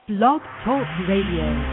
Blog Talk Radio.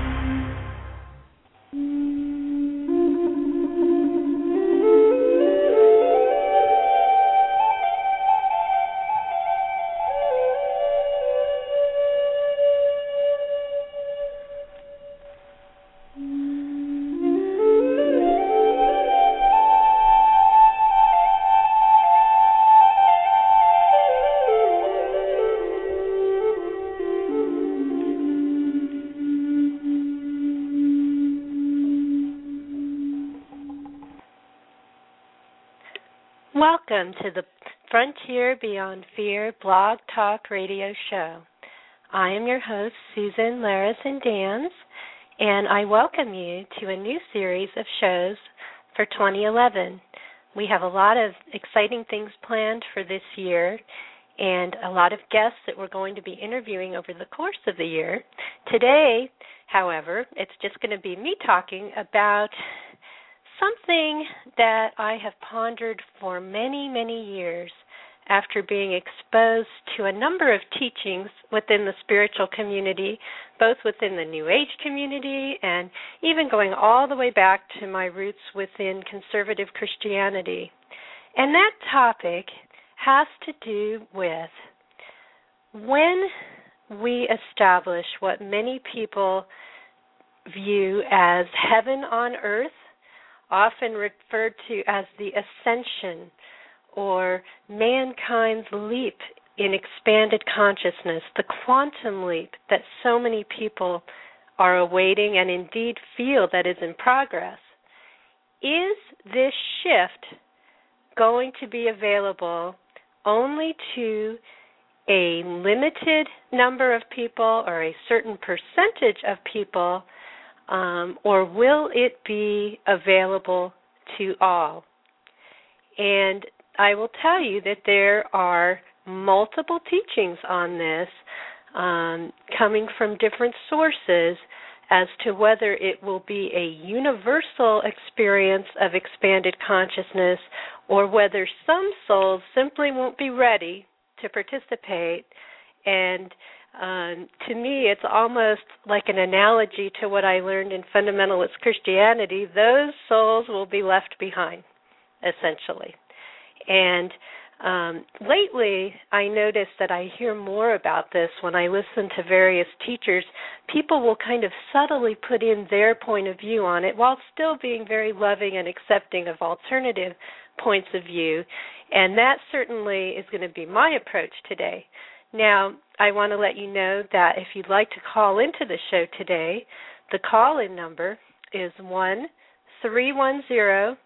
Welcome to the Frontier Beyond Fear Blog Talk Radio Show. I am your host, Susan Laris-Dans, and I welcome you to a new series of shows for 2011. We have a lot of exciting things planned for this year and a lot of guests that we're going to be interviewing over the course of the year. Today, however, it's just going to be me talking about something that I have pondered for many, many years after being exposed to a number of teachings within the spiritual community, both within the New Age community and even going all the way back to my roots within conservative Christianity. And that topic has to do with when we establish what many people view as heaven on earth, often referred to as the ascension or mankind's leap in expanded consciousness, the quantum leap that so many people are awaiting and indeed feel that is in progress. Is this shift going to be available only to a limited number of people or a certain percentage of people, or will it be available to all? And I will tell you that there are multiple teachings on this coming from different sources as to whether it will be a universal experience of expanded consciousness or whether some souls simply won't be ready to participate. And to me, it's almost like an analogy to what I learned in fundamentalist Christianity. Those souls will be left behind, essentially. And lately, I noticed that I hear more about this when I listen to various teachers. People will kind of subtly put in their point of view on it while still being very loving and accepting of alternative points of view. And that certainly is going to be my approach today. Now, I want to let you know that if you'd like to call into the show today, the call-in number is 1-310-807-5104.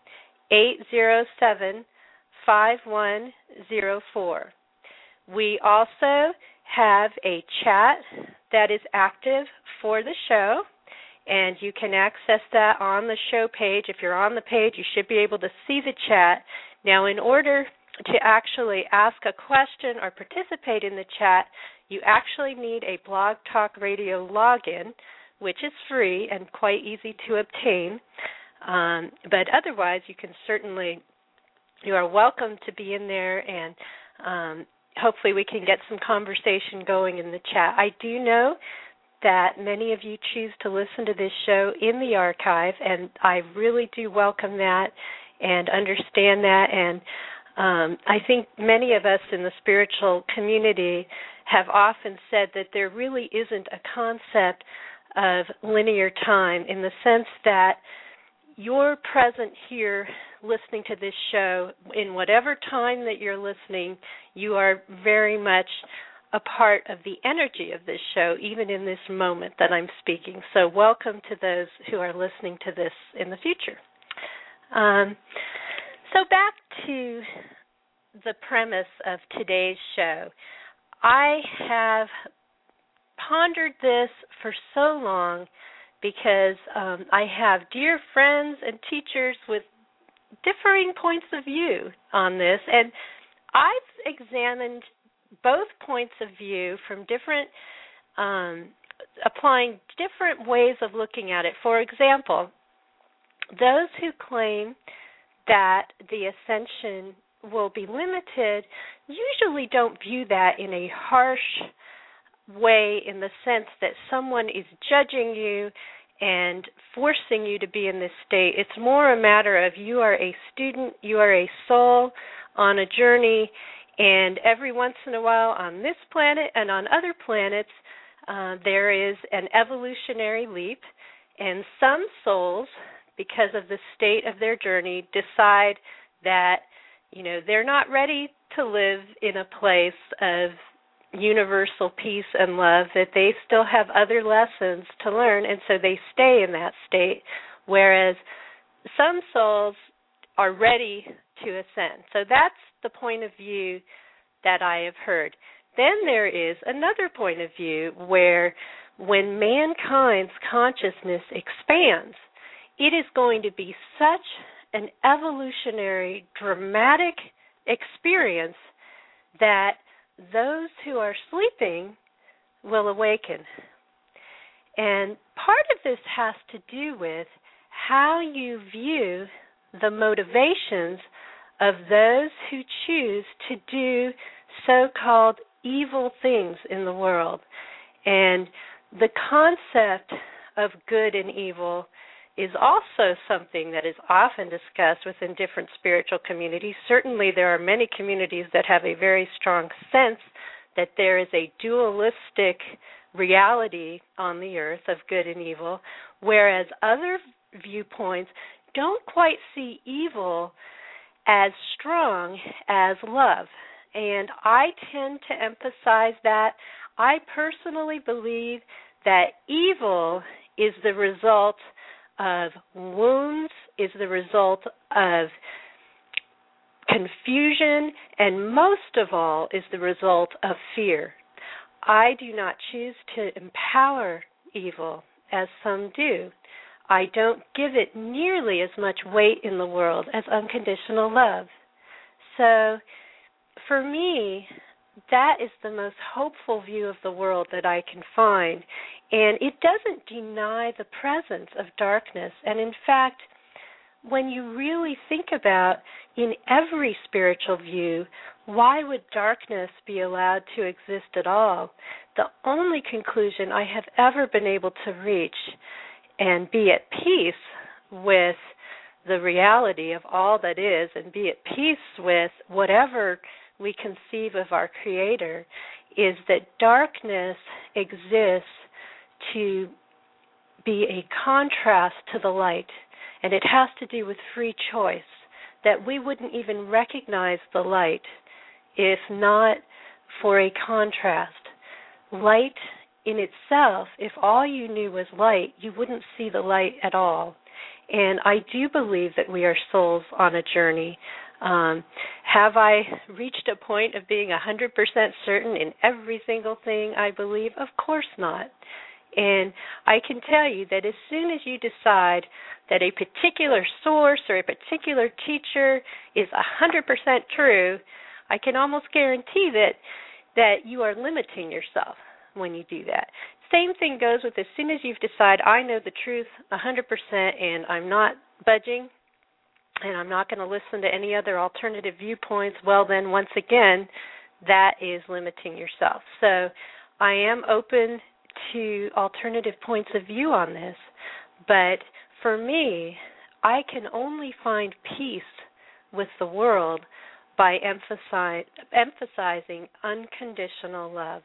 We also have a chat that is active for the show, and you can access that on the show page. If you're on the page, you should be able to see the chat. Now, in order to actually ask a question or participate in the chat, you actually need a Blog Talk Radio login, which is free and quite easy to obtain. But otherwise, you are welcome to be in there, and hopefully we can get some conversation going in the chat. I do know that many of you choose to listen to this show in the archive, and I really do welcome that and understand that. And I think many of us in the spiritual community have often said that there really isn't a concept of linear time, in the sense that you're present here listening to this show. In whatever time that you're listening, you are very much a part of the energy of this show, even in this moment that I'm speaking. So welcome to those who are listening to this in the future. So back to the premise of today's show. I have pondered this for so long because I have dear friends and teachers with differing points of view on this, and I've examined both points of view from different, applying different ways of looking at it. For example, those who claim that the ascension will be limited usually don't view that in a harsh way in the sense that someone is judging you and forcing you to be in this state. It's more a matter of you are a student, you are a soul on a journey, and every once in a while on this planet and on other planets, there is an evolutionary leap, and some souls, because of the state of their journey, decide that, they're not ready to live in a place of universal peace and love, that they still have other lessons to learn, and so they stay in that state, whereas some souls are ready to ascend. So that's the point of view that I have heard. Then there is another point of view where when mankind's consciousness expands, it is going to be such an evolutionary, dramatic experience that those who are sleeping will awaken. And part of this has to do with how you view the motivations of those who choose to do so-called evil things in the world. And the concept of good and evil is also something that is often discussed within different spiritual communities. Certainly there are many communities that have a very strong sense that there is a dualistic reality on the earth of good and evil, whereas other viewpoints don't quite see evil as strong as love. And I tend to emphasize that. I personally believe that evil is the result of wounds, is the result of confusion, and most of all is the result of fear. I do not choose to empower evil as some do. I don't give it nearly as much weight in the world as unconditional love. So for me, that is the most hopeful view of the world that I can find. And it doesn't deny the presence of darkness. And in fact, when you really think about in every spiritual view, why would darkness be allowed to exist at all? The only conclusion I have ever been able to reach and be at peace with the reality of all that is and be at peace with whatever we conceive of our Creator is that darkness exists to be a contrast to the light, and it has to do with free choice, that we wouldn't even recognize the light if not for a contrast. Light in itself, if all you knew was light, you wouldn't see the light at all. And I do believe that we are souls on a journey. Have I reached a point of being 100% certain in every single thing I believe? Of course not. And I can tell you that as soon as you decide that a particular source or a particular teacher is 100% true, I can almost guarantee that you are limiting yourself when you do that. Same thing goes with as soon as you've decided, I know the truth 100% and I'm not budging and I'm not going to listen to any other alternative viewpoints, well then, once again, that is limiting yourself. So I am open to alternative points of view on this, but for me, I can only find peace with the world by emphasizing unconditional love.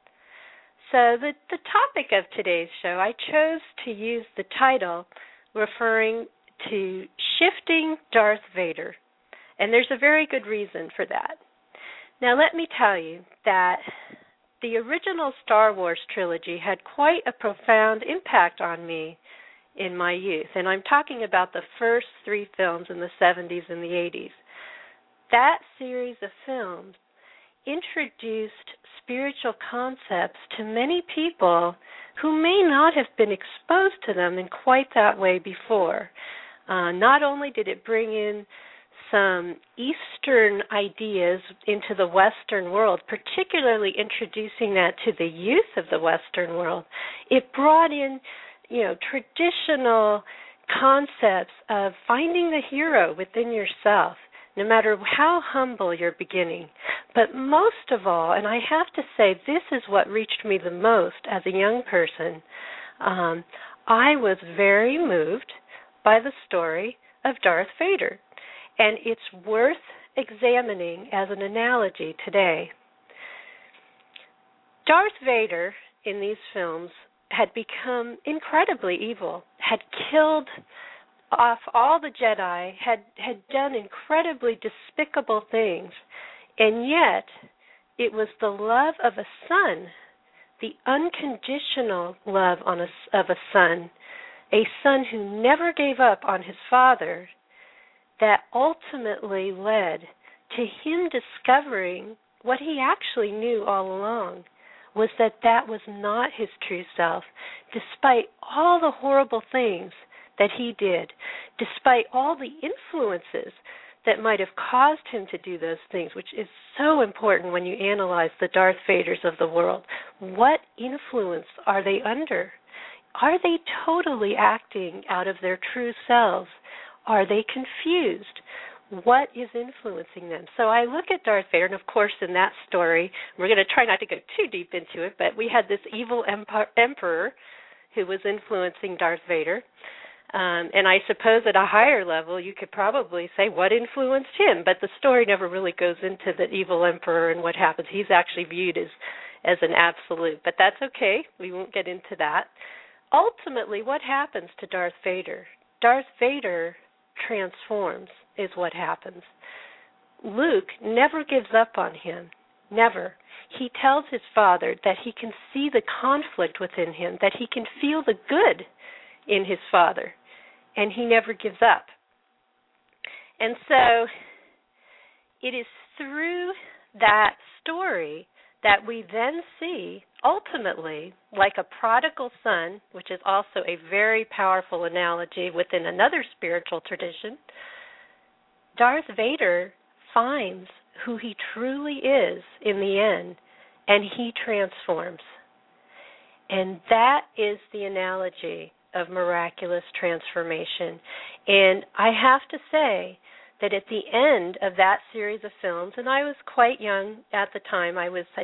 So the topic of today's show, I chose to use the title referring to Shifting Darth Vader, and there's a very good reason for that. Now let me tell you that the original Star Wars trilogy had quite a profound impact on me in my youth, and I'm talking about the first 3 films in the 70s and the 80s. That series of films introduced spiritual concepts to many people who may not have been exposed to them in quite that way before. Not only did it bring in some Eastern ideas into the Western world, particularly introducing that to the youth of the Western world, it brought in, traditional concepts of finding the hero within yourself, no matter how humble your beginning. But most of all, and I have to say this is what reached me the most as a young person, I was very moved by the story of Darth Vader. And it's worth examining as an analogy today. Darth Vader in these films had become incredibly evil, had killed off all the Jedi, had done incredibly despicable things, and yet it was the love of a son, the unconditional love of a son who never gave up on his father, that ultimately led to him discovering what he actually knew all along, was that was not his true self, despite all the horrible things that he did, despite all the influences that might have caused him to do those things, which is so important when you analyze the Darth Vaders of the world. What influence are they under? Are they totally acting out of their true selves? Are they confused? What is influencing them? So I look at Darth Vader, and of course in that story, we're going to try not to go too deep into it, but we had this evil emperor who was influencing Darth Vader. And I suppose at a higher level, you could probably say what influenced him, but the story never really goes into the evil emperor and what happens. He's actually viewed as an absolute, but that's okay. We won't get into that. Ultimately, what happens to Darth Vader? Darth Vader transforms is what happens. Luke never gives up on him, never. He tells his father that he can see the conflict within him, that he can feel the good in his father, and he never gives up. And so it is through that story that we then see, ultimately, like a prodigal son, which is also a very powerful analogy within another spiritual tradition, Darth Vader finds who he truly is in the end, and he transforms. And that is the analogy of miraculous transformation. And I have to say that at the end of that series of films, and I was quite young at the time, I was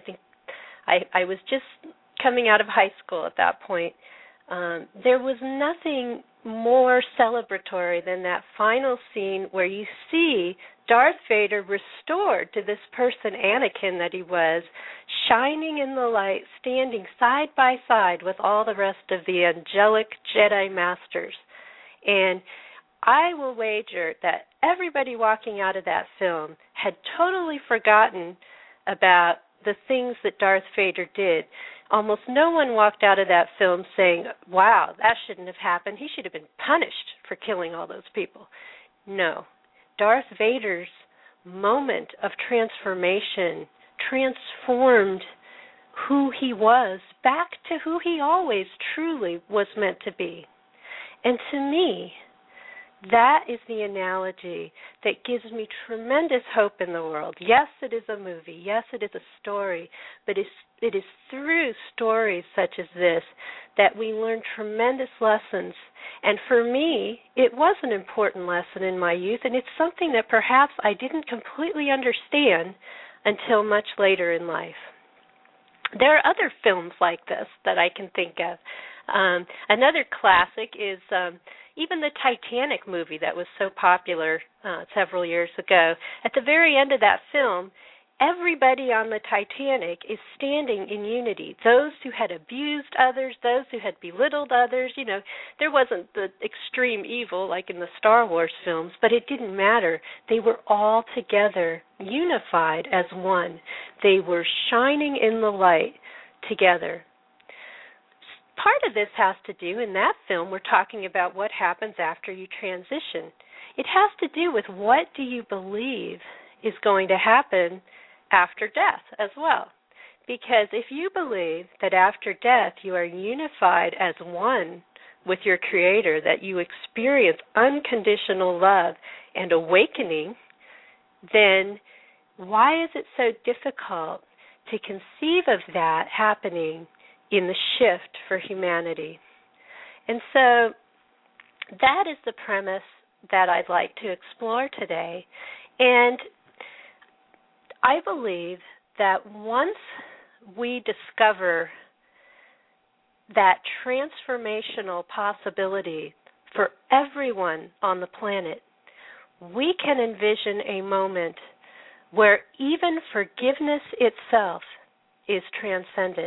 just coming out of high school at that point, there was nothing more celebratory than that final scene where you see Darth Vader restored to this person, Anakin, that he was, shining in the light, standing side by side with all the rest of the angelic Jedi Masters. And I will wager that everybody walking out of that film had totally forgotten about the things that Darth Vader did. Almost no one walked out of that film saying, wow, that shouldn't have happened. He should have been punished for killing all those people. No. Darth Vader's moment of transformation transformed who he was back to who he always truly was meant to be. And to me, that is the analogy that gives me tremendous hope in the world. Yes, it is a movie. Yes, it is a story. But it is through stories such as this that we learn tremendous lessons. And for me, it was an important lesson in my youth, and it's something that perhaps I didn't completely understand until much later in life. There are other films like this that I can think of. Another classic is even the Titanic movie that was so popular several years ago. At the very end of that film, everybody on the Titanic is standing in unity. Those who had abused others, those who had belittled others, there wasn't the extreme evil like in the Star Wars films, but it didn't matter. They were all together, unified as one. They were shining in the light together. Part of this has to do, in that film, we're talking about what happens after you transition. It has to do with what do you believe is going to happen after death as well. Because if you believe that after death you are unified as one with your Creator, that you experience unconditional love and awakening, then why is it so difficult to conceive of that happening in the shift for humanity? And so that is the premise that I'd like to explore today. And I believe that once we discover that transformational possibility for everyone on the planet, we can envision a moment where even forgiveness itself is transcended.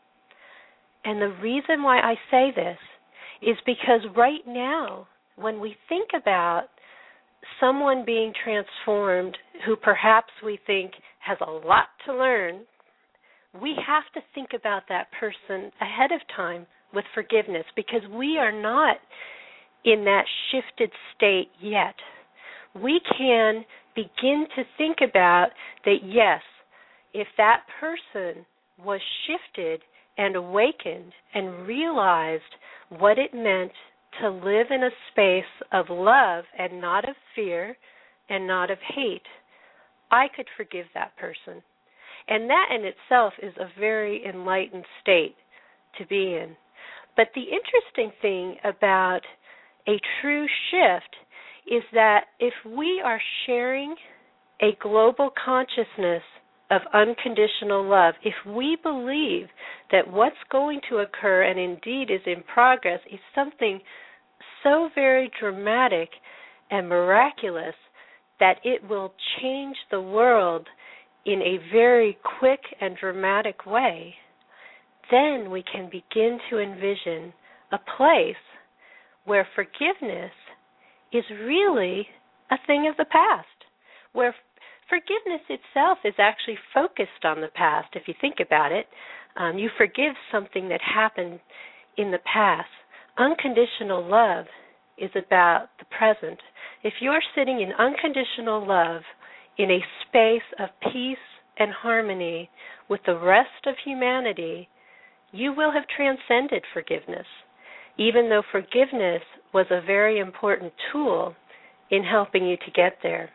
And the reason why I say this is because right now, when we think about someone being transformed who perhaps we think has a lot to learn, we have to think about that person ahead of time with forgiveness, because we are not in that shifted state yet. We can begin to think about that, yes, if that person was shifted and awakened and realized what it meant to live in a space of love and not of fear and not of hate, I could forgive that person. And that in itself is a very enlightened state to be in. But the interesting thing about a true shift is that if we are sharing a global consciousness of unconditional love, if we believe that what's going to occur, and indeed is in progress, is something so very dramatic and miraculous that it will change the world in a very quick and dramatic way, then we can begin to envision a place where forgiveness is really a thing of the past, where forgiveness itself is actually focused on the past, if you think about it. You forgive something that happened in the past. Unconditional love is about the present. If you're sitting in unconditional love in a space of peace and harmony with the rest of humanity, you will have transcended forgiveness, even though forgiveness was a very important tool in helping you to get there.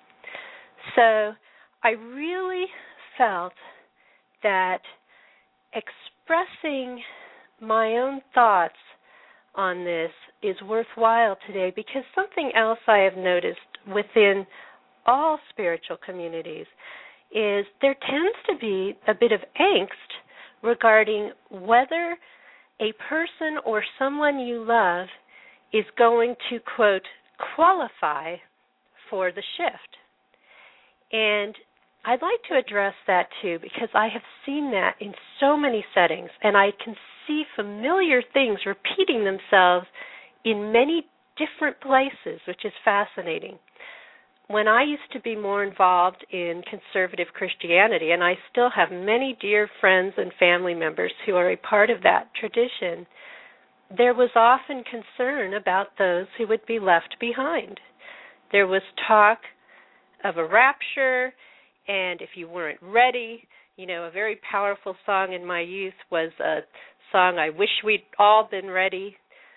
So I really felt that expressing my own thoughts on this is worthwhile today, because something else I have noticed within all spiritual communities is there tends to be a bit of angst regarding whether a person or someone you love is going to, quote, qualify for the shift. And I'd like to address that too, because I have seen that in so many settings, and I can see familiar things repeating themselves in many different places, which is fascinating. When I used to be more involved in conservative Christianity, and I still have many dear friends and family members who are a part of that tradition, there was often concern about those who would be left behind. There was talk of a rapture, and if you weren't ready, a very powerful song in my youth was a song, I Wish We'd All Been Ready.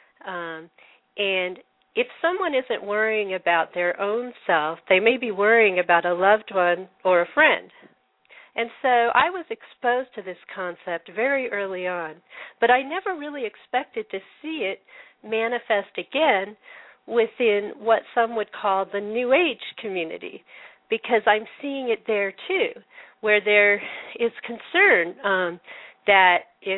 And if someone isn't worrying about their own self, they may be worrying about a loved one or a friend. And so I was exposed to this concept very early on, but I never really expected to see it manifest again within what some would call the New Age community, because I'm seeing it there too, where there is concern that if,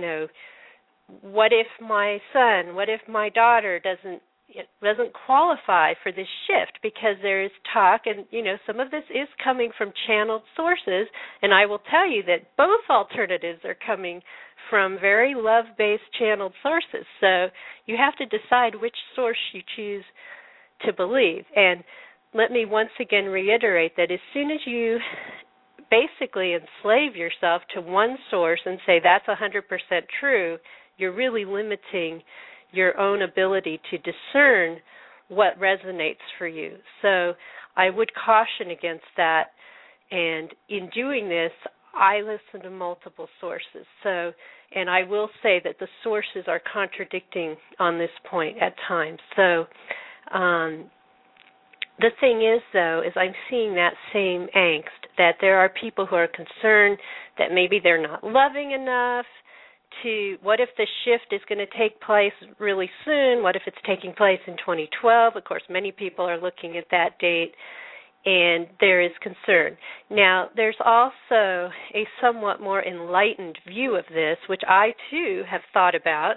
what if my son, what if my daughter doesn't qualify for this shift, because there is talk, and some of this is coming from channeled sources, and I will tell you that both alternatives are coming from very love-based channeled sources. So you have to decide which source you choose to believe. And let me once again reiterate that as soon as you basically enslave yourself to one source and say that's 100% true, you're really limiting your own ability to discern what resonates for you. So I would caution against that. And in doing this, I listen to multiple sources. And I will say that the sources are contradicting on this point at times. So the thing is, though, is I'm seeing that same angst, that there are people who are concerned that maybe they're not loving enough. What if the shift is going to take place really soon? What if it's taking place in 2012? Of course, many people are looking at that date. and there is concern. Now, there's also a somewhat more enlightened view of this, which I too have thought about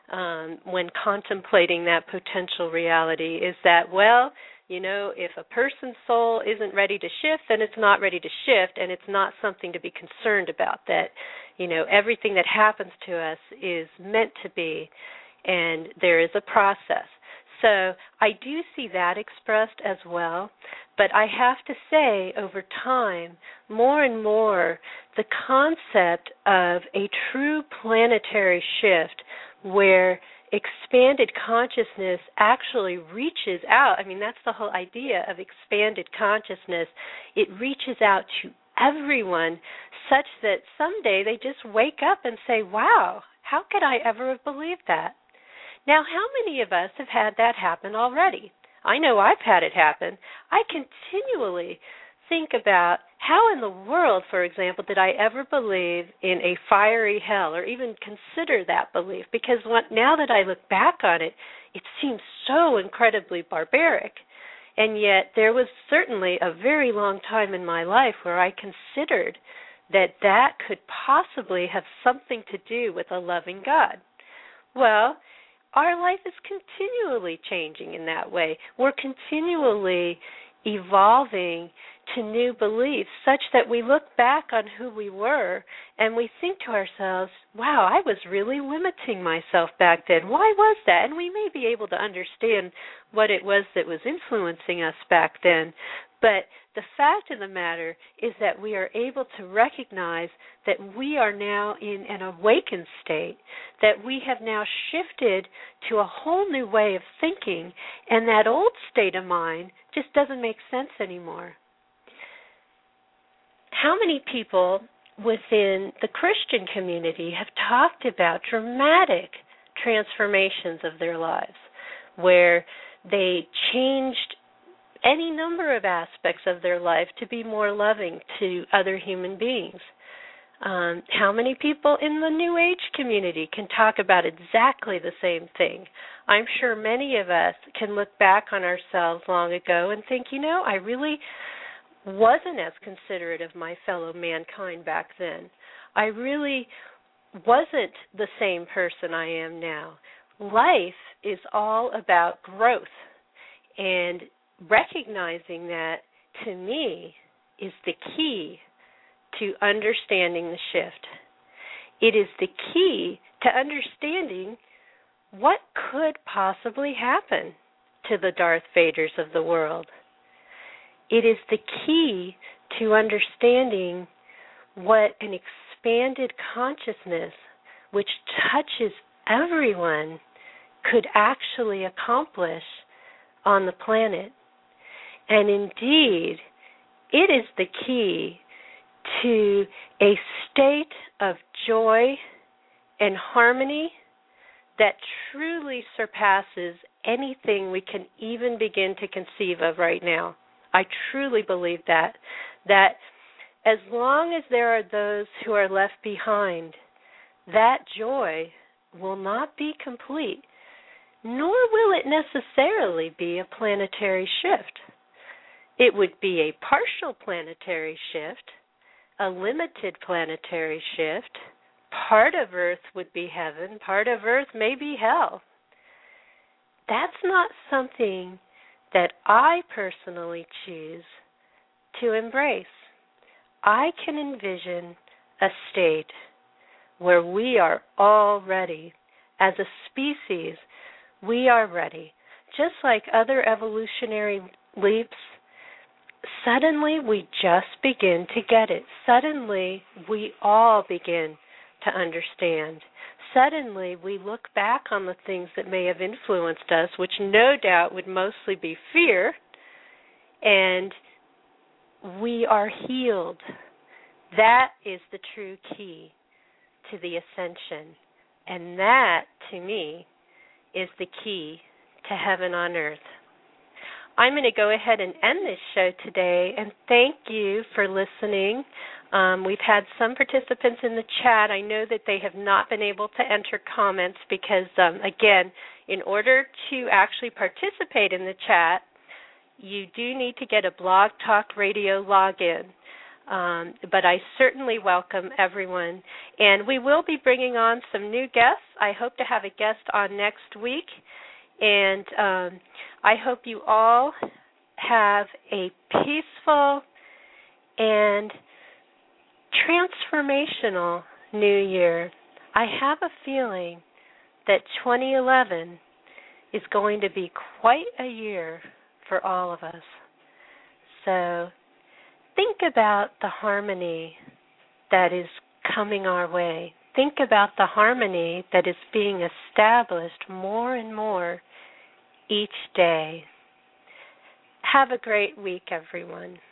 when contemplating that potential reality, is that, well, if a person's soul isn't ready to shift, then it's not ready to shift, and it's not something to be concerned about. That, everything that happens to us is meant to be, and there is a process. So I do see that expressed as well, but I have to say, over time, more and more, the concept of a true planetary shift where expanded consciousness actually reaches out. I mean, that's the whole idea of expanded consciousness. It reaches out to everyone such that someday they just wake up and say, wow, how could I ever have believed that? Now, how many of us have had that happen already? I know I've had it happen. I continually think about how in the world, for example, did I ever believe in a fiery hell or even consider that belief? Because now that I look back on it, it seems so incredibly barbaric. And yet there was certainly a very long time in my life where I considered that could possibly have something to do with a loving God. Well, our life is continually changing in that way. We're continually evolving to new beliefs such that we look back on who we were and we think to ourselves, wow, I was really limiting myself back then. Why was that? And we may be able to understand what it was that was influencing us back then. But the fact of the matter is that we are able to recognize that we are now in an awakened state, that we have now shifted to a whole new way of thinking, and that old state of mind just doesn't make sense anymore. How many people within the Christian community have talked about dramatic transformations of their lives, where they changed any number of aspects of their life to be more loving to other human beings? How many people in the New Age community can talk about exactly the same thing? I'm sure many of us can look back on ourselves long ago and think, I really wasn't as considerate of my fellow mankind back then. I really wasn't the same person I am now. Life is all about growth, and recognizing that, to me, is the key to understanding the shift. It is the key to understanding what could possibly happen to the Darth Vaders of the world. It is the key to understanding what an expanded consciousness, which touches everyone, could actually accomplish on the planet. And indeed, it is the key to a state of joy and harmony that truly surpasses anything we can even begin to conceive of right now. I truly believe that as long as there are those who are left behind, that joy will not be complete, nor will it necessarily be a planetary shift. It would be a partial planetary shift, a limited planetary shift. Part of Earth would be heaven, part of Earth may be hell. That's not something that I personally choose to embrace. I can envision a state where we are all ready. As a species, we are ready. Just like other evolutionary leaps, suddenly we just begin to get it. Suddenly we all begin to understand. Suddenly we look back on the things that may have influenced us, which no doubt would mostly be fear, and we are healed. That is the true key to the ascension. And that, to me, is the key to heaven on earth. I'm going to go ahead and end this show today, and thank you for listening. We've had some participants in the chat. I know that they have not been able to enter comments because, again, in order to actually participate in the chat, you do need to get a Blog Talk Radio login. But I certainly welcome everyone. And we will be bringing on some new guests. I hope to have a guest on next week. And I hope you all have a peaceful and transformational new year. I have a feeling that 2011 is going to be quite a year for all of us. So think about the harmony that is coming our way. Think about the harmony that is being established more and more each day. Have a great week, everyone.